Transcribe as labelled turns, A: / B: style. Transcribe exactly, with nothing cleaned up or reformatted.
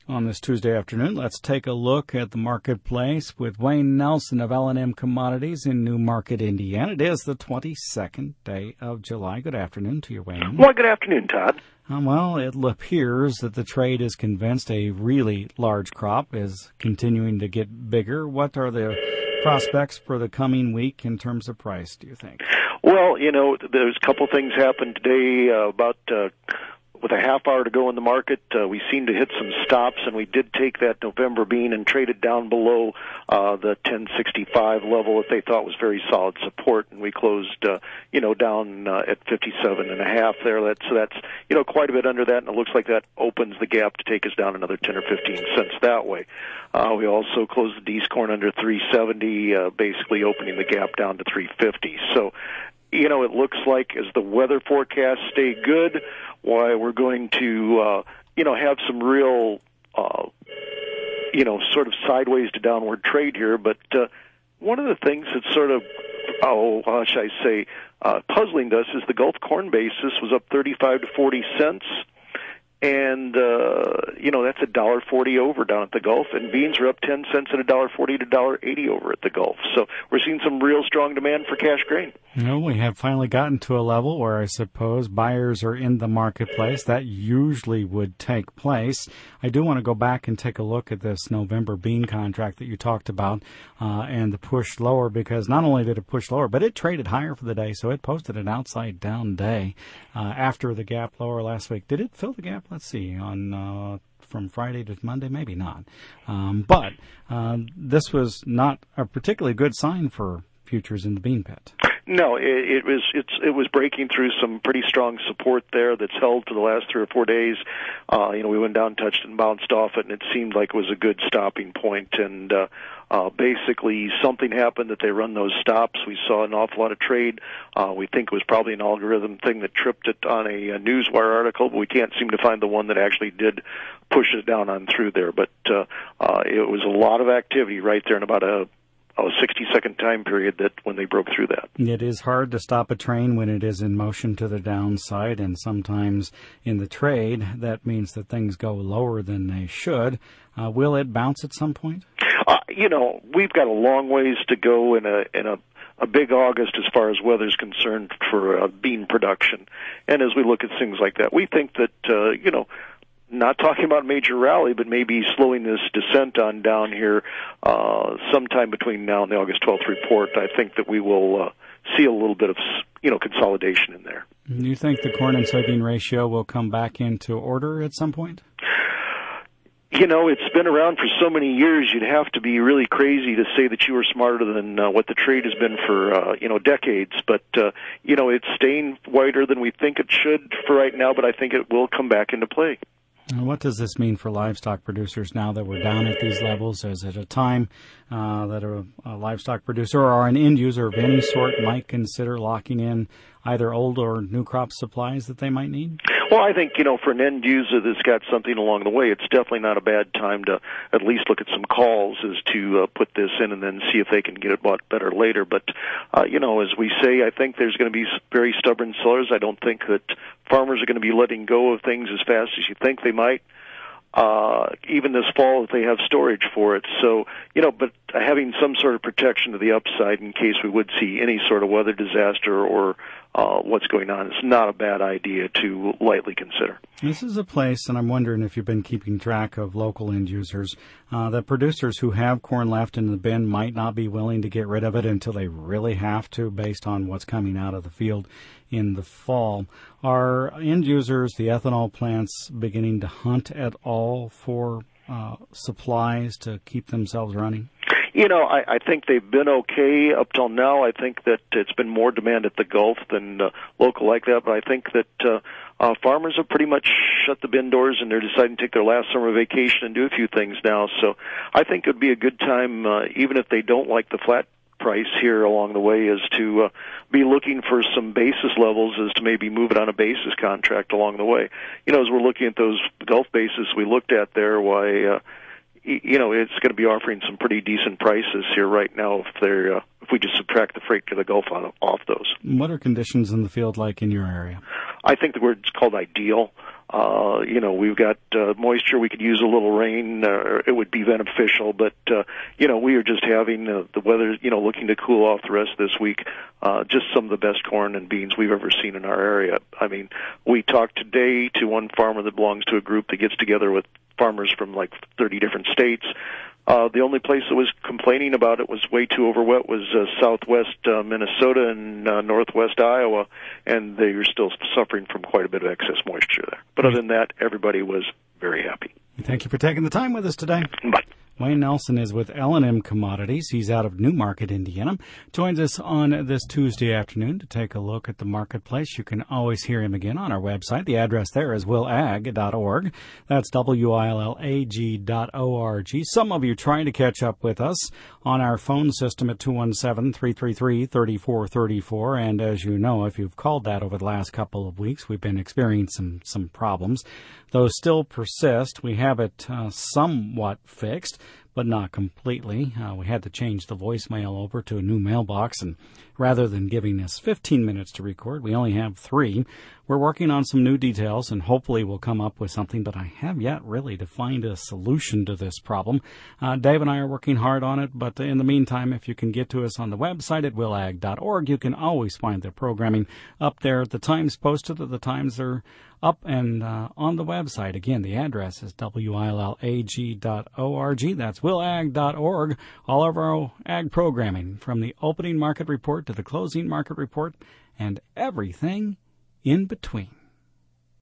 A: On this Tuesday afternoon, let's take a look at the marketplace with Wayne Nelson of L and M Commodities in New Market, Indiana. It is the twenty-second day of July. Good afternoon to you, Wayne.
B: Well, good afternoon, Todd.
A: Um, well, it appears that the trade is convinced a really large crop is continuing to get bigger. What are the prospects for the coming week in terms of price, do you think?
B: Well, you know, there's a couple things happened today uh, about... Uh, With a half hour to go in the market, uh, we seemed to hit some stops, and we did take that November bean and trade it down below uh, the ten sixty-five level that they thought was very solid support, and we closed, uh, you know, down uh, at fifty-seven and a half there. That's, so that's, you know, quite a bit under that, and it looks like that opens the gap to take us down another ten or fifteen cents that way. Uh, we also closed the D's corn under three seventy, uh, basically opening the gap down to three fifty. So, you know, it looks like as the weather forecasts stay good, why we're going to, uh, you know, have some real, uh, you know, sort of sideways to downward trade here. But uh, one of the things that's sort of, oh, how should I say, uh, puzzling us is the Gulf corn basis was up thirty-five to forty cents. And, uh, you know, that's a dollar forty over down at the Gulf, and beans are up ten cents at a dollar forty to a dollar eighty over at the Gulf. So we're seeing some real strong demand for cash grain.
A: You know, we have finally gotten to a level where I suppose buyers are in the marketplace. That usually would take place. I do want to go back and take a look at this November bean contract that you talked about uh, and the push lower, because not only did it push lower, but it traded higher for the day, so it posted an outside down day uh, after the gap lower last week. Did it fill the gap? Let's see, on uh, from Friday to Monday, maybe not. Um, but uh, this was not a particularly good sign for futures in the bean pit.
B: No, it, it was it's it was breaking through some pretty strong support there that's held for the last three or four days. Uh, you know, we went down, touched it, and bounced off it, and it seemed like it was a good stopping point. And uh, uh, basically, something happened that they run those stops. We saw an awful lot of trade. Uh, we think it was probably an algorithm thing that tripped it on a, a Newswire article, but we can't seem to find the one that actually did push it down on through there. But uh, uh, it was a lot of activity right there in about a a sixty-second time period that when they broke through that.
A: It is hard to stop a train when it is in motion to the downside, and sometimes in the trade, that means that things go lower than they should. Uh, will it bounce at some point?
B: Uh, you know, we've got a long ways to go in a in a a big August as far as weather's concerned for uh, bean production. And as we look at things like that, we think that, uh, you know, not talking about major rally, but maybe slowing this descent on down here uh, sometime between now and the August twelfth report. I think that we will uh, see a little bit of, you know, consolidation in there.
A: Do you think the corn and soybean ratio will come back into order at some point?
B: You know, it's been around for so many years, you'd have to be really crazy to say that you were smarter than uh, what the trade has been for, uh, you know, decades. But, uh, you know, it's staying wider than we think it should for right now, but I think it will come back into play.
A: What does this mean for livestock producers now that we're down at these levels? Is it a time uh, that a, a livestock producer or an end user of any sort might consider locking in either old or new crop supplies that they might need?
B: Well, I think, you know, for an end user that's got something along the way, it's definitely not a bad time to at least look at some calls as to uh, put this in and then see if they can get it bought better later. But, uh, you know, as we say, I think there's going to be very stubborn sellers. I don't think that farmers are going to be letting go of things as fast as you think they might. Uh, even this fall if they have storage for it. So, you know, but having some sort of protection to the upside in case we would see any sort of weather disaster or uh, what's going on is not a bad idea to lightly consider.
A: This is a place, and I'm wondering if you've been keeping track of local end users, uh, that producers who have corn left in the bin might not be willing to get rid of it until they really have to based on what's coming out of the field in the fall. Are end users, the ethanol plants, beginning to hunt at all for uh, supplies to keep themselves running?
B: You know, I, I think they've been okay up till now. I think that it's been more demand at the Gulf than uh, local like that, but I think that uh, uh, farmers have pretty much shut the bin doors and they're deciding to take their last summer vacation and do a few things now. So I think it would be a good time, uh, even if they don't like the flat price here along the way, is to uh, be looking for some basis levels, is to maybe move it on a basis contract along the way. You know, as we're looking at those Gulf bases we looked at there, why, uh, you know, it's going to be offering some pretty decent prices here right now if they're uh, if we just subtract the freight to the Gulf on, off those.
A: What are conditions in the field like in your area?
B: I think the word's called ideal. Uh, you know, we've got uh, moisture. We could use a little rain. Uh, it would be beneficial. But, uh, you know, we are just having uh, the weather, you know, looking to cool off the rest of this week. Uh, just some of the best corn and beans we've ever seen in our area. I mean, we talked today to one farmer that belongs to a group that gets together with farmers from like thirty different states. Uh, the only place that was complaining about it was way too overwet was uh, southwest uh, Minnesota and uh, northwest Iowa, and they are still suffering from quite a bit of excess moisture there. But other than that, everybody was very happy.
A: Thank you for taking the time with us today.
B: Bye.
A: Wayne Nelson is with L and M Commodities. He's out of Newmarket, Indiana. Joins us on this Tuesday afternoon to take a look at the marketplace. You can always hear him again on our website. The address there is will ag dot org. That's W I L L A G dot O R G. Some of you trying to catch up with us on our phone system at two one seven, three three three, three four three four. And as you know, if you've called that over the last couple of weeks, we've been experiencing some, some problems. Those still persist. We have it uh, somewhat fixed, but not completely. Uh, we had to change the voicemail over to a new mailbox, and rather than giving us fifteen minutes to record, we only have three. We're working on some new details, and hopefully we'll come up with something, but I have yet really to find a solution to this problem. Uh, Dave and I are working hard on it, but in the meantime, if you can get to us on the website at will ag dot org, you can always find the programming up there. The times posted, the times are up and uh, on the website. Again, the address is W I L L A G dot O R G. That's will ag dot org. All of our ag programming, from the opening market report to the closing market report and everything in between.